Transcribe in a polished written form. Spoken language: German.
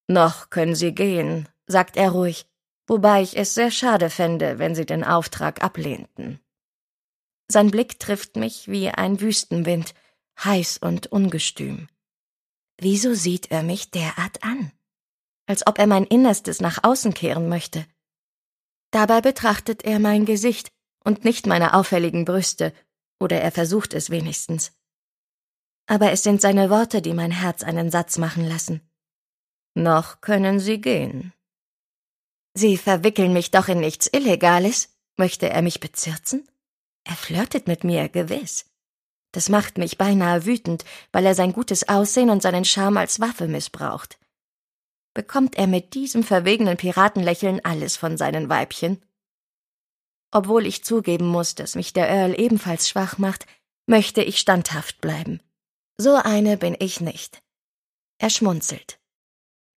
»Noch können Sie gehen«, sagt er ruhig, wobei ich es sehr schade fände, wenn Sie den Auftrag ablehnten. Sein Blick trifft mich wie ein Wüstenwind, heiß und ungestüm. Wieso sieht er mich derart an? Als ob er mein Innerstes nach außen kehren möchte. Dabei betrachtet er mein Gesicht und nicht meine auffälligen Brüste, oder er versucht es wenigstens. Aber es sind seine Worte, die mein Herz einen Satz machen lassen. »Noch können Sie gehen.« »Sie verwickeln mich doch in nichts Illegales«, möchte er mich bezirzen? Er flirtet mit mir, gewiss. Das macht mich beinahe wütend, weil er sein gutes Aussehen und seinen Charme als Waffe missbraucht. Bekommt er mit diesem verwegenen Piratenlächeln alles von seinen Weibchen? Obwohl ich zugeben muss, dass mich der Earl ebenfalls schwach macht, möchte ich standhaft bleiben. So eine bin ich nicht. Er schmunzelt.